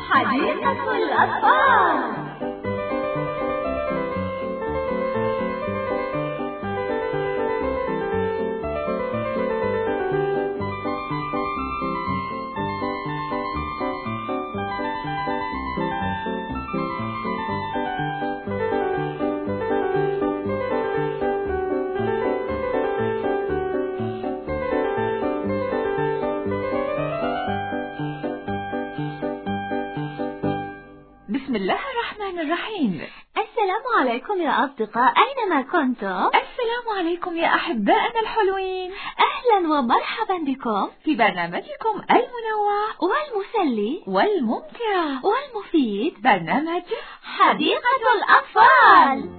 حديقة الأطفال. بسم الله الرحمن الرحيم. السلام عليكم يا أصدقاء أينما كنتم. السلام عليكم يا أحبائنا الحلوين. أهلا ومرحبا بكم في برنامجكم المنوع والمسلي والممتع والمفيد، برنامج حديقة الأطفال.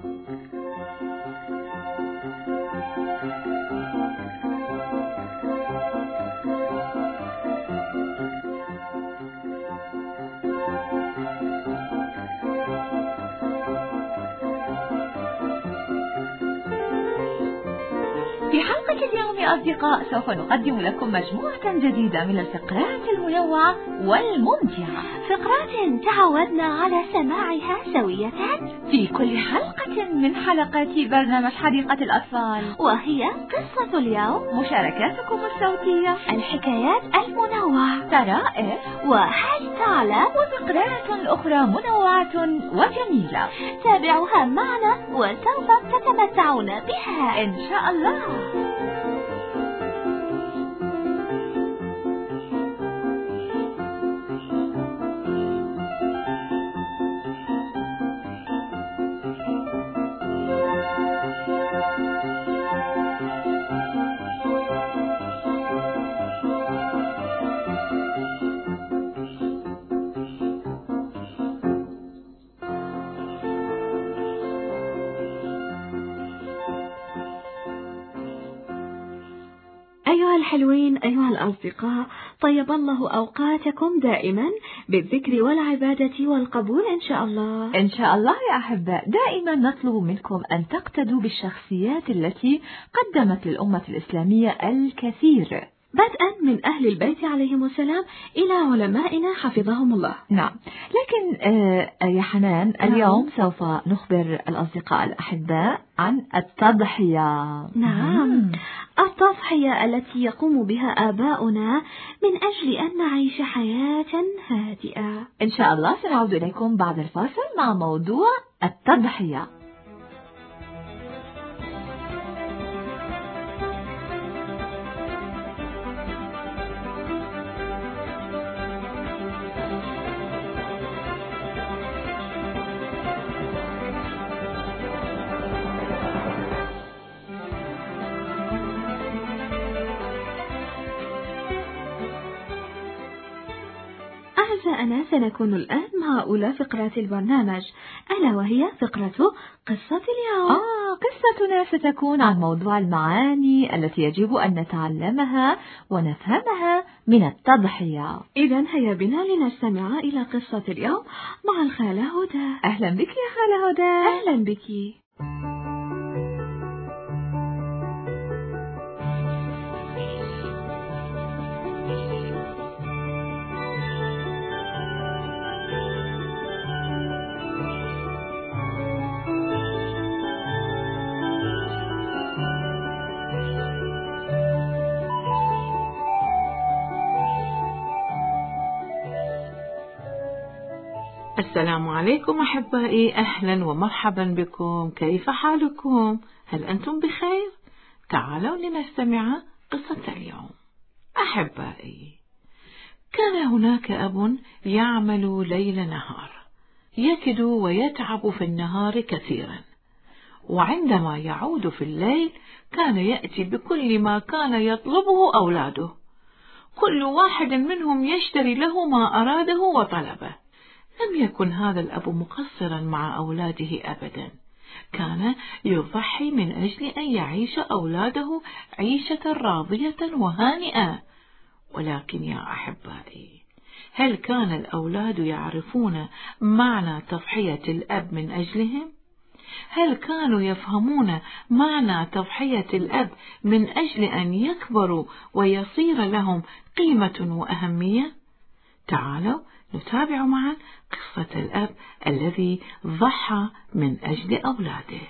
في حلقة اليوم يا أصدقاء سوف نقدم لكم مجموعة جديدة من الفقرات المنوعة والممتعة، فقرات تعودنا على سماعها سوية في كل حلقة من حلقات برنامج حديقة الأطفال، وهي قصة اليوم، مشاركاتكم الصوتية، الحكايات المنوعة، طرائف، وهل تعلم، وفقرات أخرى منوعة وجميلة. تابعوها معنا وسوف تتمتعون بها إن شاء الله. أيها الحلوين، أيها الأصدقاء، طيب الله أوقاتكم دائما بالذكر والعبادة والقبول إن شاء الله. إن شاء الله يا أحباء. دائما نطلب منكم أن تقتدوا بالشخصيات التي قدمت للأمة الإسلامية الكثير، بدءا من أهل البيت عليهم السلام إلى علمائنا حفظهم الله. نعم، لكن يا حنان، اليوم سوف نخبر الأصدقاء الأحباء عن التضحية. نعم، التضحية التي يقوم بها آباؤنا من أجل أن نعيش حياة هادئة. إن شاء الله سنعود إليكم بعد الفاصل مع موضوع التضحية. أعزائنا، سنكون الآن مع أولى فقرات البرنامج، ألا وهي فقرة قصة اليوم. قصتنا ستكون عن موضوع المعاني التي يجب أن نتعلمها ونفهمها من التضحية. إذن هيا بنا لنستمع إلى قصة اليوم مع الخالة هدى. أهلا بك يا خالة هدى. أهلا بك. السلام عليكم أحبائي، أهلا ومرحبا بكم. كيف حالكم؟ هل أنتم بخير؟ تعالوا لنستمع قصة اليوم. أحبائي، كان هناك أب يعمل ليل نهار، يكد ويتعب في النهار كثيرا، وعندما يعود في الليل كان يأتي بكل ما كان يطلبه أولاده، كل واحد منهم يشتري له ما أراده وطلبه. لم يكن هذا الأب مقصرا مع أولاده أبدا، كان يضحي من أجل أن يعيش أولاده عيشة راضية وهانئة. ولكن يا أحبائي، هل كان الأولاد يعرفون معنى تضحية الأب من أجلهم؟ هل كانوا يفهمون معنى تضحية الأب من أجل أن يكبروا ويصير لهم قيمة وأهمية؟ تعالوا نتابع معا قصة الأب الذي ضحى من أجل أولاده.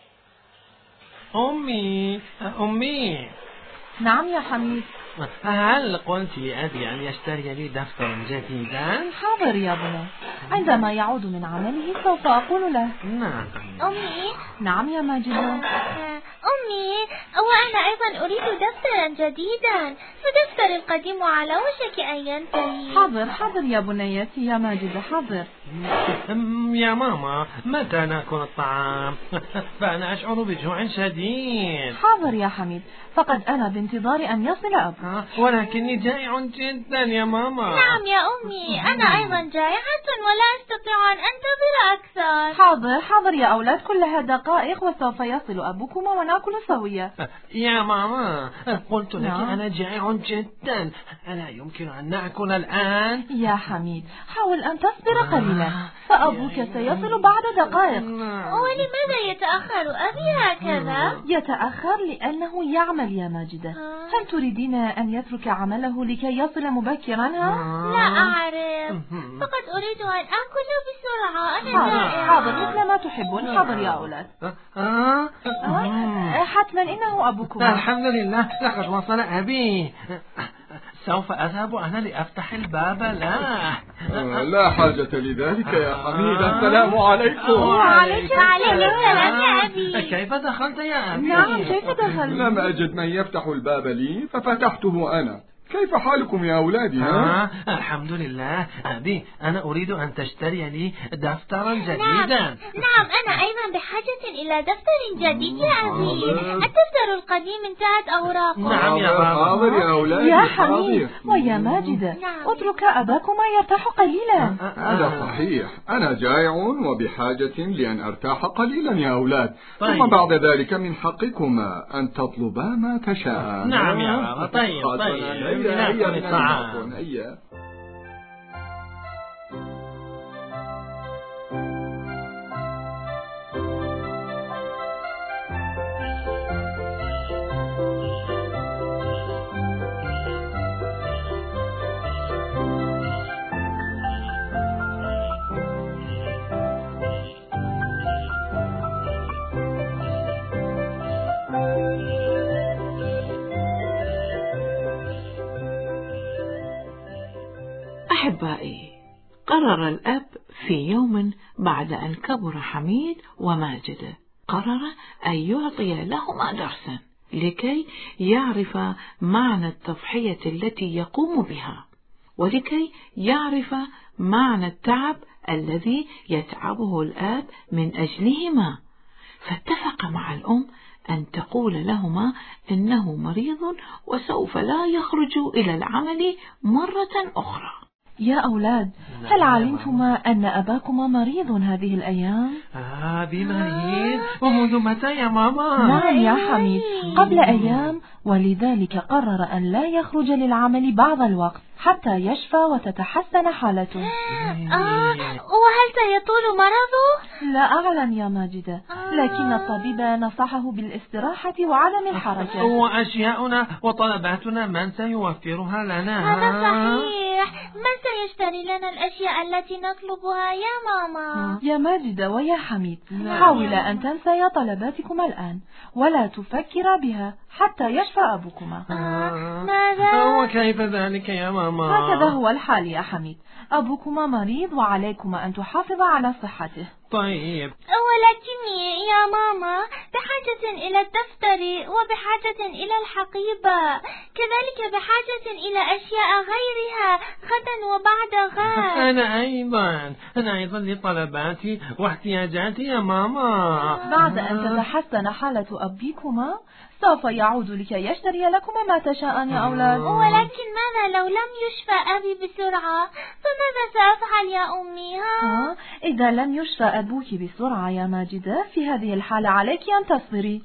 أمي نعم يا حميد. هل قلت لأبي أن يشتري لي دفترا جديدا؟ حاضر يا بني، عندما يعود من عمله سوف أقول له. نعم. أمي. نعم يا ماجدة. أمي، وأنا أيضا أريد دفترا جديدا، فدفتري القديم على وشك أن ينتهي. حاضر يا بنيتي يا ماجدة، حاضر. يا ماما، متى نأكل الطعام؟ فأنا أشعر بجوع شديد. حاضر يا حميد، فقد أنا بانتظار أن يصل أب. ولكني جائع جدا يا ماما. نعم يا أمي، أنا أيضا جائعة ولا أستطيع أن أنتظر أكثر. حاضر يا أولاد، كلها دقائق وسوف يصل أبوكما ونأكل سويا. يا ماما، قلت لك نعم. أنا جائع جدا، ألا يمكن أن نأكل الآن؟ يا حميد، حاول أن تصبر قليلا، فأبوك سيصل بعد دقائق. ولماذا يتأخر أبي هكذا؟ يتأخر لأنه يعمل يا ماجدة. هل تريدين أن يترك عمله لكي يصل مبكرا؟ لا أعرف، فقد أريد أن أكل بسرعة. أنا جائعة. حاضر مثل ما تحبون. حاضر يا أولاد. حتما إنه أبوكم. الحمد لله، لقد وصل أبي. سوف أذهب أنا لأفتح الباب له. لا حاجة لذلك يا حميد. السلام عليكم. وعليك السلام يا أبي. كيف دخلت يا أبي؟ نعم، كيف دخلت؟ لم أجد من يفتح الباب لي ففتحته أنا. كيف حالكم يا أولادي؟ الحمد لله. أبي، أنا أريد أن تشتري لي دفترا جديدا. نعم، أنا أيضا بحاجة إلى دفتر جديد يا أبي. الدفتر القديم انتهت أوراقه. نعم يا بابا. حاضر يا أولادي. يا حميد ويا ماجدة، اترك أباكما يرتاح قليلا. هذا صحيح، أنا جائع وبحاجة لأن أرتاح قليلا يا أولاد. طيب. ثم بعد ذلك من حقكما أن تطلبا ما تشاء. نعم يا بابا. طيب. نأكل الطعام. أحبائي، قرر الأب في يوم بعد أن كبر حميد وماجدة، قرر أن يعطي لهما درسا لكي يعرف معنى التضحية التي يقوم بها، ولكي يعرف معنى التعب الذي يتعبه الآب من أجلهما. فاتفق مع الأم أن تقول لهما إنه مريض وسوف لا يخرج إلى العمل مرة أخرى. يا أولاد، هل علمتما أن أباكما مريض هذه الأيام؟ أبي مريض؟ ومنذ متى يا ماما؟ نعم يا حميد، قبل أيام، ولذلك قرر أن لا يخرج للعمل بعض الوقت حتى يشفى وتتحسن حالته. وهل سيطول مرضه؟ لا أعلم يا ماجدة، لكن الطبيب نصحه بالاستراحة وعدم الحركة. وأشياؤنا وطلباتنا من سيوفرها لنا؟ هذا صحيح، من سيشتري لنا الأشياء التي نطلبها يا ماما؟ يا ماجدة ويا حميد، حاولا أن تنسيا طلباتكما الآن ولا تفكرا بها حتى يشفى أبوكما. ماذا؟ وكيف ذلك يا ماما؟ هكذا هو الحال يا حميد، أبوكما مريض وعليكما أن تحافظا على صحته. طيب. ولكني يا ماما بحاجة إلى الدفتر وبحاجة إلى الحقيبة، كذلك بحاجة إلى أشياء غيرها غدا وبعد غد. أنا أيضا لطلباتي واحتياجاتي يا ماما. بعد أن تتحسن حالة أبيكما سوف يعود لكي يشتري لكما ما تشاءان يا أولاد. ولكن ماذا لو لم يشفى أبي بسرعة؟ فماذا سأفعل يا أمي؟ إذا لم يشفى أبوك بسرعة يا ماجدة، في هذه الحالة عليك أن تصبري.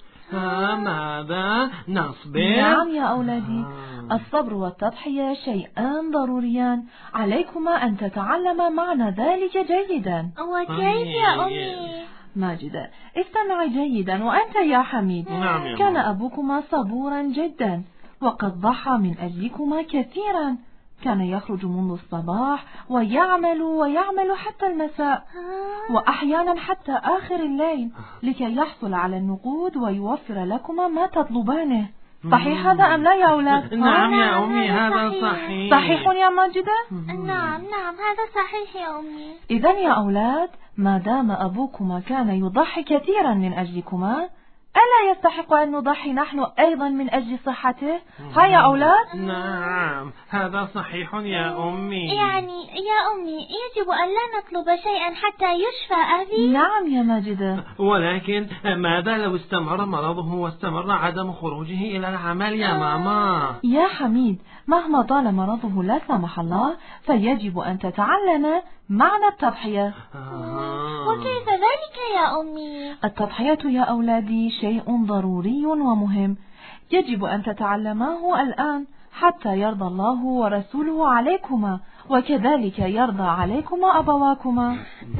ماذا؟ نصبر؟ نعم يا أولادي، الصبر والتضحية شيئان ضروريان، عليكما أن تتعلما معنى ذلك جيدا. وكيف يا أمي؟ ماجدة، استمعي جيدا، وأنت يا حميد. نعم. كان أبوكما صبورا جدا وقد ضحى من أجلكما كثيرا، كان يخرج منذ الصباح ويعمل حتى المساء، وأحيانا حتى آخر الليل لكي يحصل على النقود ويوفر لكما ما تطلبانه. صحيح هذا أم لا يا أولاد؟ نعم يا أمي، هذا صحيح. صحيح يا ماجدة؟ نعم هذا صحيح يا أمي. إذا يا أولاد، ما دام أبوكما كان يضحي كثيرا من أجلكما، ألا يستحق أن نضحي نحن أيضا من أجل صحته؟ ها يا أولاد؟ نعم هذا صحيح يا أمي. يعني يا أمي يجب أن لا نطلب شيئا حتى يشفى أبي؟ نعم يا ماجدة. ولكن ماذا لو استمر مرضه واستمر عدم خروجه إلى العمل يا ماما؟ يا حميد، مهما طال مرضه لا سمح الله، فيجب أن تتعلم معنى التضحية. وكيف ذلك يا أمي؟ التضحية يا أولادي شيء ضروري ومهم، يجب أن تتعلماه الآن حتى يرضى الله ورسوله عليكما، وكذلك يرضى عليكما أبواكما.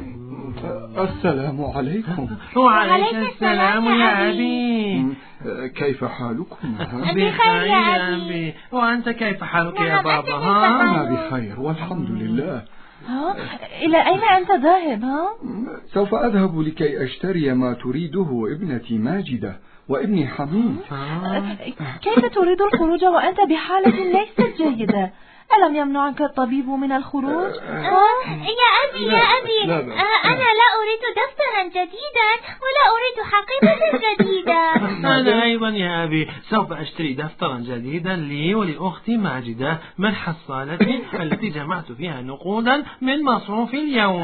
السلام عليكم. وعليك السلام يا أبي. كيف حالكم؟ بخير يا أبي. وأنت كيف حالك يا بابا؟ أنا بخير والحمد لله. إلى أين أنت ذاهب؟ سوف أذهب لكي أشتري ما تريده ابنتي ماجدة وابني حميد. كيف تريد الخروج وأنت بحالة ليست جيدة؟ ألم يمنعك الطبيب من الخروج؟ يا أبي أنا لا أريد دفترا جديدا ولا أريد حقيبة جديدة. أنا أيضا يا أبي سوف أشتري دفترا جديدا لي ولأختي ماجدة من حصالتي التي جمعت فيها نقودا من مصروفي اليومي.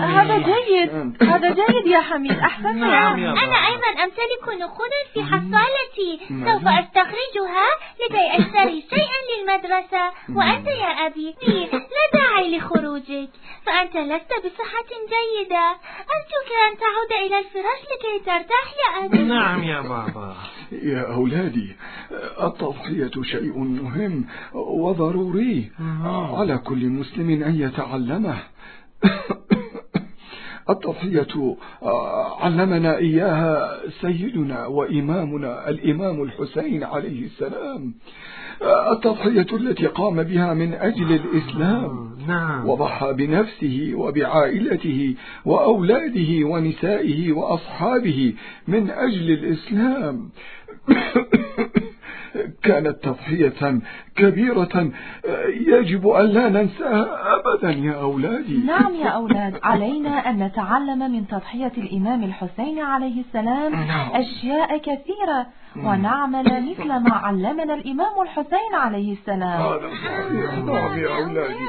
هذا جيد يا حميد، أحسنت. نعم يا أنا أيضا أمتلك نقودا في حصالتي، سوف أستخرجها لكي أشتري شيئا للمدرسة. وأنت يا أبي لا داعي لخروجك، فأنت لست بصحة جيدة، أرجوك أن تعود إلى الفراش لكي ترتاح يا أبي. نعم يا بابا. يا أولادي، التضحية شيء مهم وضروري على كل مسلم أن يتعلمه. التضحية علمنا إياها سيدنا وإمامنا الإمام الحسين عليه السلام، التضحية التي قام بها من أجل الإسلام. وضحى بنفسه وبعائلته وأولاده ونسائه وأصحابه من أجل الإسلام. كانت تضحية كبيرة يجب أن لا ننساها أبدا يا أولادي. نعم يا أولاد، علينا أن نتعلم من تضحية الإمام الحسين عليه السلام أشياء كثيرة، ونعمل مثل ما علمنا الإمام الحسين عليه السلام. هذا صحيح. نعم يا أولادي.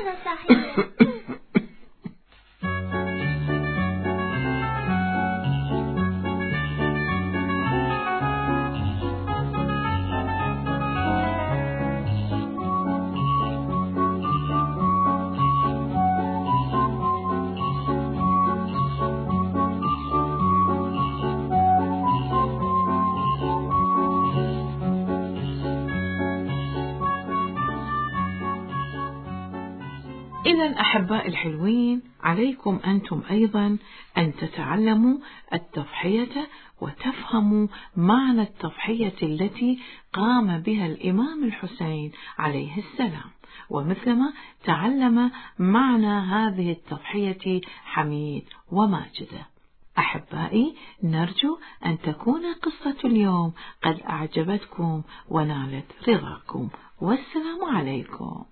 إذن أحباء الحلوين، عليكم أنتم أيضا أن تتعلموا التضحية وتفهموا معنى التضحية التي قام بها الإمام الحسين عليه السلام، ومثلما تعلم معنى هذه التضحية حميد وماجدة. أحبائي، نرجو أن تكون قصة اليوم قد أعجبتكم ونالت رضاكم، والسلام عليكم.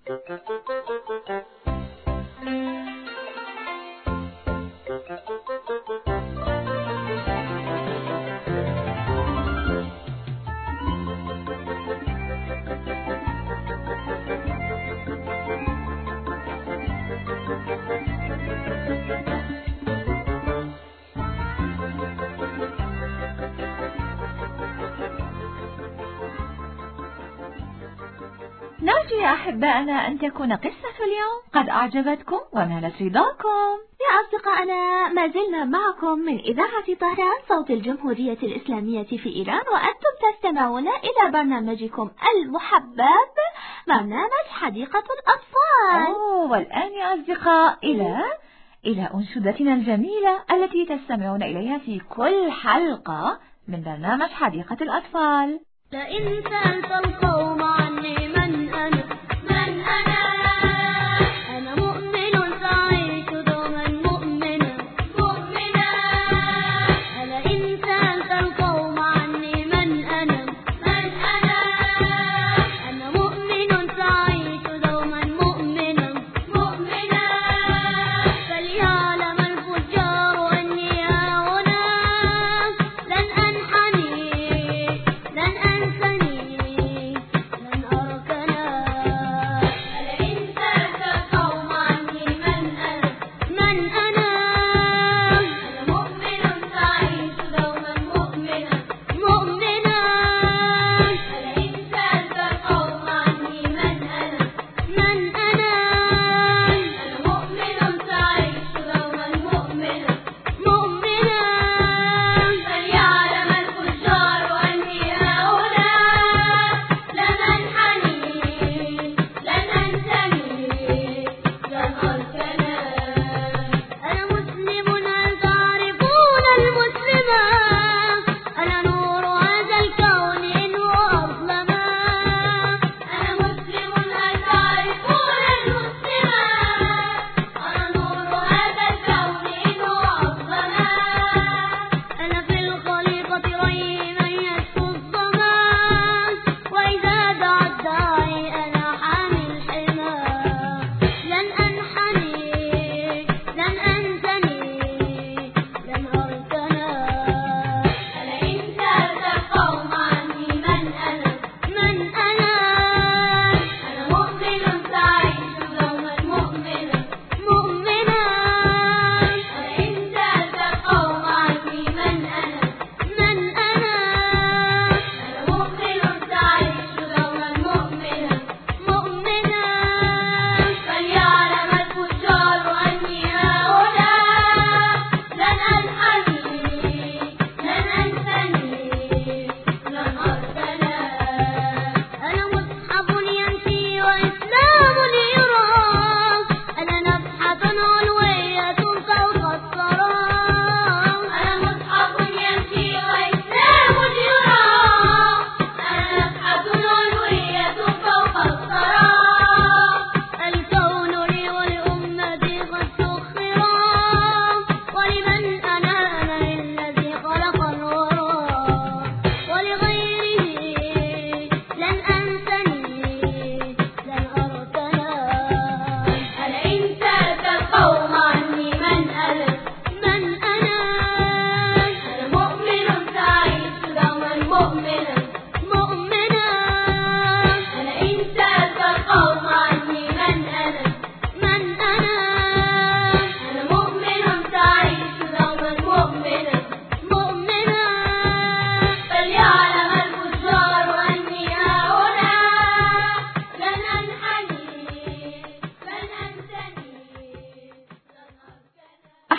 نرجو يا أحبائنا أن تكون قصة اليوم قد أعجبتكم ونالت رضاكم. يا أصدقائنا، ما زلنا معكم من إذاعة طهران صوت الجمهورية الإسلامية في إيران، وأنتم تستمعون إلى برنامجكم المحبب برنامج حديقة الأطفال. والآن يا أصدقاء إلى أنشودتنا الجميلة التي تستمعون إليها في كل حلقة من برنامج حديقة الأطفال. لئن سألت القوم عني من أنا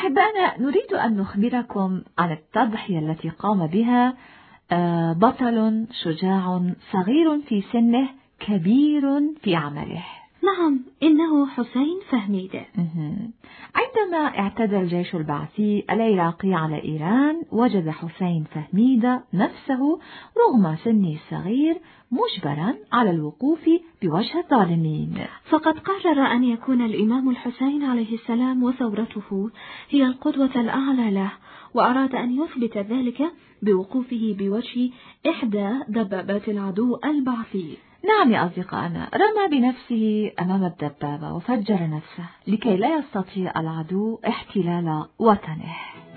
أحبائنا، نريد أن نخبركم عن التضحية التي قام بها بطل شجاع صغير في سنه كبير في عمله. نعم، إنه حسين فهميدة. عندما اعتدى الجيش البعثي العراقي على إيران، وجد حسين فهميدة نفسه رغم سنه الصغير مجبرا على الوقوف بوجه الظالمين، فقد قرر أن يكون الإمام الحسين عليه السلام وثورته هي القدوة الأعلى له، وأراد أن يثبت ذلك بوقوفه بوجه إحدى دبابات العدو البعثي. نعم يا أصدقائنا، رمى بنفسه أمام الدبابة وفجر نفسه لكي لا يستطيع العدو احتلال وطنه.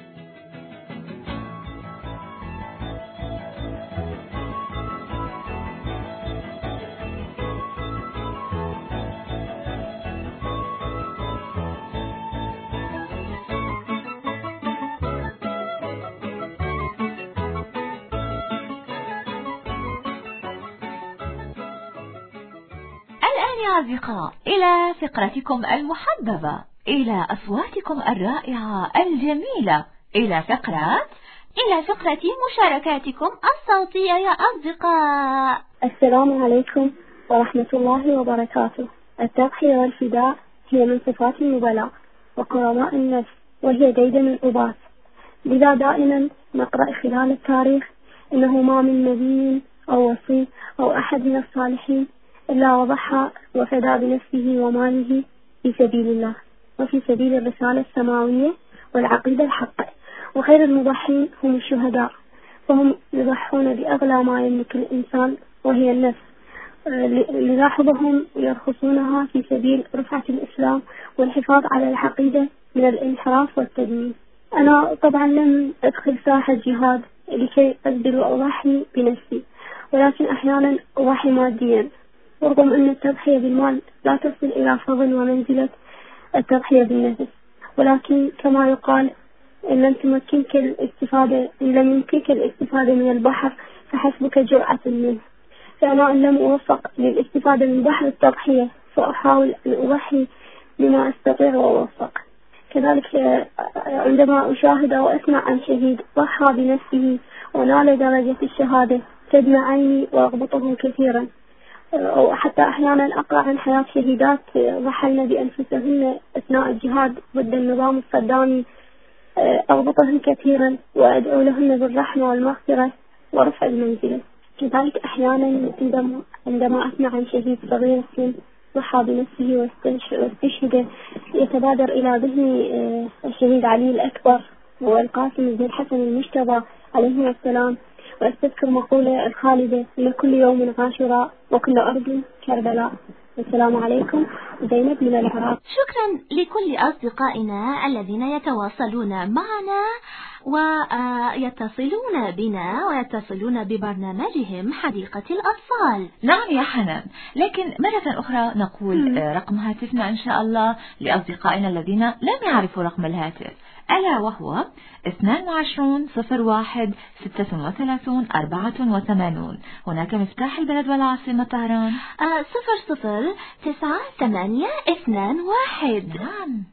يا أصدقاء، إلى فقرتكم المحببة، إلى أصواتكم الرائعة الجميلة، إلى فقرة مشاركاتكم الصوتية يا أصدقاء. السلام عليكم ورحمة الله وبركاته. التضحية والفداء هي من صفات النبلاء وكرماء النفس، وهي ديدن الأباط. لذا دائما نقرأ خلال التاريخ إنه ما من نبي أو وصي أو أحد من الصالحين إلا وضحى وفدى بنفسه وماله في سبيل الله وفي سبيل الرسالة السماوية والعقيدة الحقة. وخير المضحين هم الشهداء، فهم يضحون بأغلى ما يملك الإنسان وهي النفس، للاحظهم يرخصونها في سبيل رفعة الإسلام والحفاظ على العقيدة من الانحراف والتدمير. أنا طبعا لم أدخل ساحة جهاد لكي أبذل وأضحي بنفسي، ولكن أحيانا أضحي ماديا، ورغم أن التضحية بالمال لا تصل إلى فضل ومنزلة التضحية بالنفس، ولكن كما يقال إن لم يمكنك الاستفادة من البحر فحسبك جرعة منه. فأنا إن لم أوفق للاستفادة من بحر التضحية فأحاول أن أضحي بما أستطيع وأوفق. كذلك عندما أشاهد أو أسمع عن شهيد ضحى بنفسه ونال درجة الشهادة تدمع عيني وأغبطه كثيرا، أو حتى أحيانا أقرأ عن حياة شهيدات ضحلن بأنفسهن أثناء الجهاد ضد النظام الصدامي، أغبطهن كثيرا وأدعو لهن بالرحمة والمغفرة ورفع المنزلة. كذلك أحيانا عندما أسمع عن شهيد صغير السن ضحى بنفسه واستشهد يتبادر إلى ذهني الشهيد علي الأكبر والقاسم بن الحسن المجتبى عليهما السلام، وأستذكر مقولة الخالدة لكل يوم عاشوراء وكل أرض كربلاء. السلام عليكم، زينب من العراق. شكرا لكل أصدقائنا الذين يتواصلون معنا ويتصلون بنا ويتصلون ببرنامجهم حديقة الأطفال. نعم يا حنان، لكن مرة أخرى نقول رقم هاتفنا إن شاء الله لأصدقائنا الذين لم يعرفوا رقم الهاتف، ألا وهو 22-01-36-84. هناك مفتاح البلد والعاصمة طهران 009821. نعم.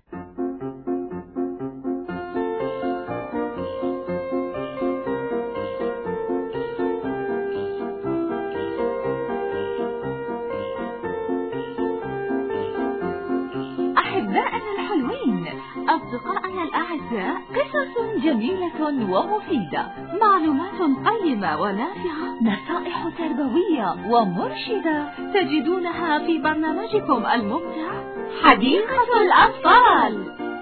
أحبائنا الحلوين، أصدقائنا الأعزاء، قصص جميلة ومفيدة، معلومات قيمة ونافعة، نصائح تربوية ومرشدة تجدونها في برنامجكم الممتع حديقة الأطفال.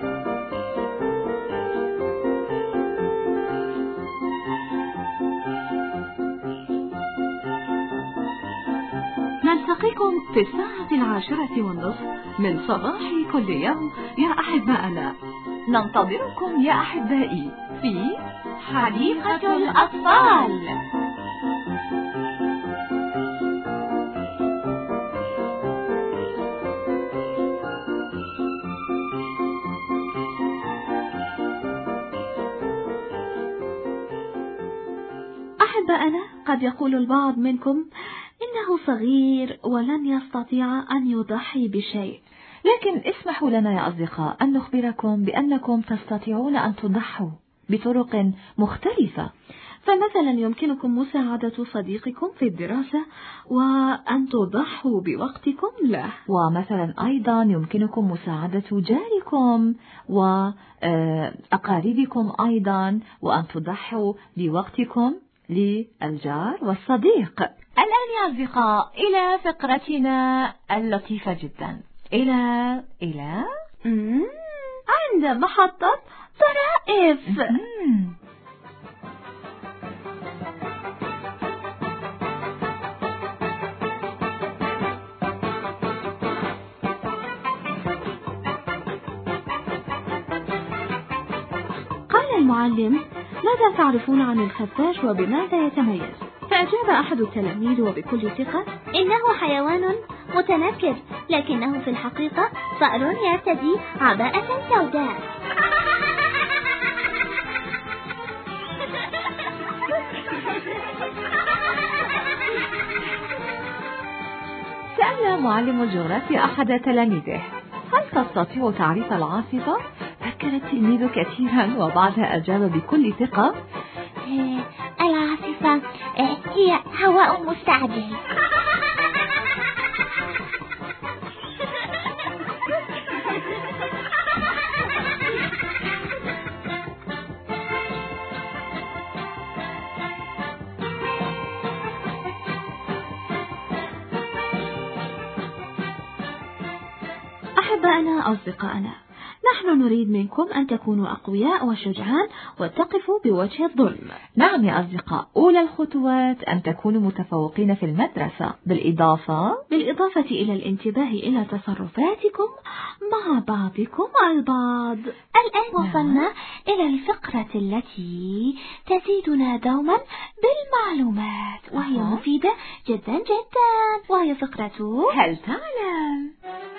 نلتقيكم في 10:10 من صباح كل يوم يا أحبائنا. ننتظركم يا أحبائي في حديقة الأطفال. أحبائنا، قد يقول البعض منكم إنه صغير ولن يستطيع أن يضحي بشيء. لكن اسمحوا لنا يا أصدقاء أن نخبركم بأنكم تستطيعون أن تضحوا بطرق مختلفة. فمثلا يمكنكم مساعدة صديقكم في الدراسة وأن تضحوا بوقتكم له، ومثلا أيضا يمكنكم مساعدة جاركم وأقاربكم أيضا وأن تضحوا بوقتكم للجار والصديق. الآن يا أصدقاء إلى فقرتنا اللطيفة جدا، إلى عند محطة طرائف. قال المعلم: ماذا تعرفون عن الخفاش وبماذا يتميز؟ فأجاب أحد التلاميذ وبكل ثقة: إنه حيوان متنكر، لكنه في الحقيقة صقر يرتدي عباءة سوداء. سأل معلم الجغرافيا أحد تلاميذه: هل تستطيع تعريف العاصفة؟ فكر التلميذ كثيرا وبعدها أجاب بكل ثقة: العاصفة هي هواء مستعجل. أحبائنا أصدقائنا، نحن نريد منكم أن تكونوا أقوياء وشجعان وتقفوا بوجه الظلم. نعم يا أصدقاء، أولى الخطوات أن تكونوا متفوقين في المدرسة، بالإضافة إلى الانتباه إلى تصرفاتكم مع بعضكم البعض. الآن وصلنا إلى الفقرة التي تزيدنا دوما بالمعلومات، وهي مفيدة جدا جدا، وهي فقرة هل تعلم؟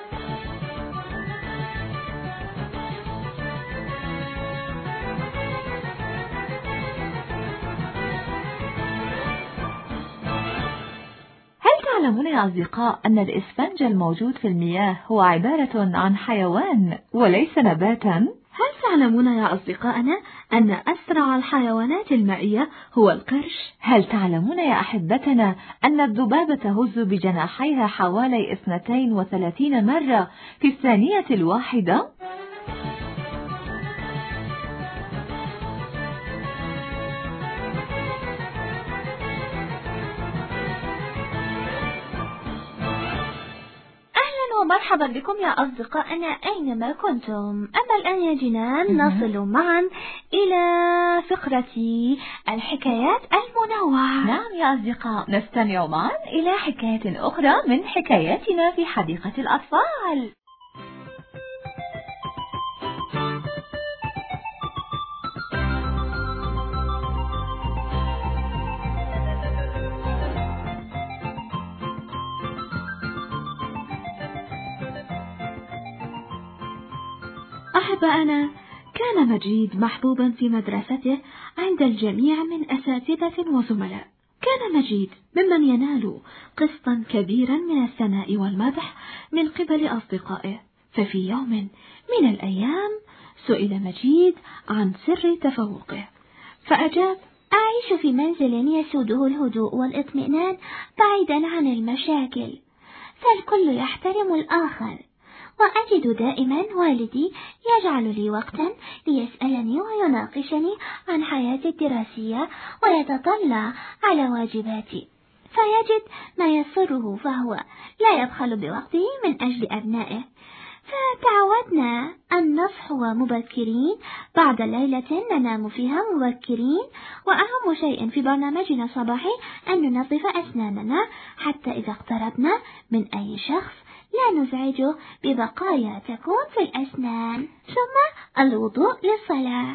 تعلمون يا أصدقاء أن الإسفنج الموجود في المياه هو عبارة عن حيوان وليس نباتا؟ هل تعلمون يا أصدقائنا أن أسرع الحيوانات المائية هو القرش؟ هل تعلمون يا أحبتنا أن الذبابة تهز بجناحيها حوالي 32 مرة في الثانية الواحدة؟ ومرحبا بكم يا أصدقائنا أينما كنتم. أما الآن يا جنان نصل معا إلى فقرة الحكايات المنوعة. نعم يا أصدقاء، نستمع معا إلى حكاية أخرى من حكاياتنا في حديقة الأطفال. أحبائنا، كان مجيد محبوبا في مدرسته عند الجميع من أساتذة وزملاء. كان مجيد ممن ينال قسطا كبيرا من الثناء والمدح من قبل أصدقائه. ففي يوم من الأيام سئل مجيد عن سر تفوقه، فأجاب: أعيش في منزل يسوده الهدوء والاطمئنان بعيدا عن المشاكل، فالكل يحترم الآخر، وأجد دائما والدي يجعل لي وقتا ليسألني ويناقشني عن حياتي الدراسية ويتطلع على واجباتي، فيجد ما يسره، فهو لا يبخل بوقته من أجل أبنائه. فتعودنا أن نصحو مبكرين بعد ليلة ننام فيها مبكرين، وأهم شيء في برنامجنا الصباحي أن ننظف أسناننا حتى إذا اقتربنا من أي شخص لا نزعجه ببقايا تكون في الأسنان، ثم الوضوء للصلاة.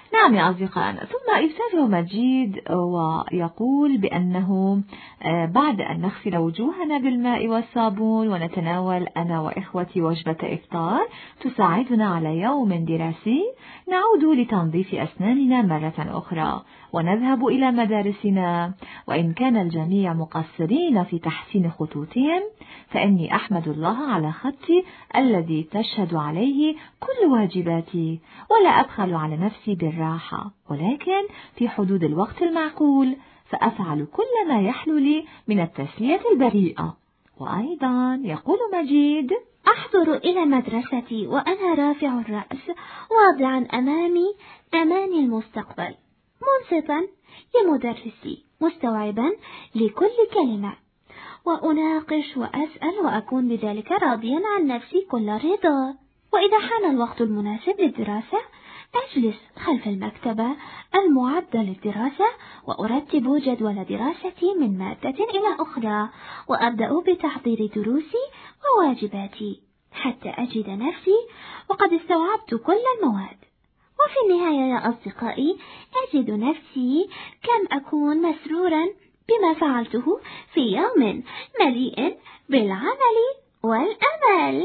نعم يا أصدقائنا. ثم يتابع مجيد ويقول بأنه بعد أن نغسل وجوهنا بالماء والصابون ونتناول أنا وإخوتي وجبة إفطار تساعدنا على يوم دراسي، نعود لتنظيف أسناننا مرة أخرى ونذهب إلى مدارسنا. وإن كان الجميع مقصرين في تحسين خطوطهم، فإني أحمد الله على خطي الذي تشهد عليه كل واجباتي، ولا أبخل على نفسي بالراحة، ولكن في حدود الوقت المعقول، فأفعل كل ما يحلو لي من التسلية البريئة. وأيضا يقول مجيد: أحضر إلى مدرستي وأنا رافع الرأس واضعا أمامي أماني المستقبل، منصتا لمدرسي مستوعبا لكل كلمة، وأناقش وأسأل وأكون بذلك راضيا عن نفسي كل رضا. وإذا حان الوقت المناسب للدراسة أجلس خلف المكتبة المعدة للدراسة وأرتب جدول دراستي من مادة إلى أخرى، وأبدأ بتحضير دروسي وواجباتي حتى أجد نفسي وقد استوعبت كل المواد. وفي النهاية يا أصدقائي أجد نفسي كم أكون مسرورا بما فعلته في يوم مليء بالعمل والأمل.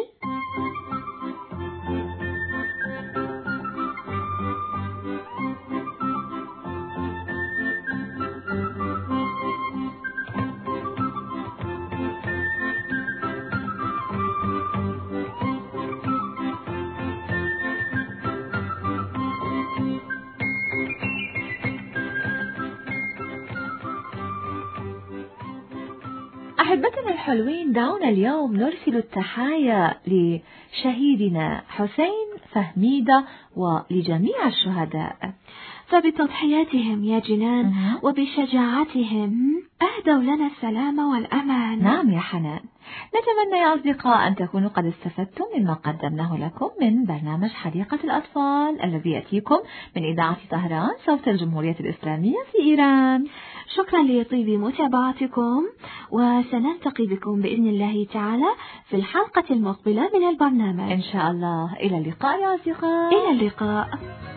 أحبتنا الحلوين، دعونا اليوم نرسل التحايا لشهيدنا حسين فهميدة ولجميع الشهداء، فبتضحياتهم يا جنان وبشجاعتهم أهدوا لنا السلام والأمان. نعم يا حنان. نتمنى يا أصدقاء أن تكونوا قد استفدتم مما قدمناه لكم من برنامج حديقة الأطفال الذي يأتيكم من إذاعة طهران صوت الجمهورية الإسلامية في إيران. شكرا لطيب متابعتكم، وسنلتقي بكم بإذن الله تعالى في الحلقة المقبلة من البرنامج إن شاء الله. إلى اللقاء يا أصدقاء. إلى اللقاء.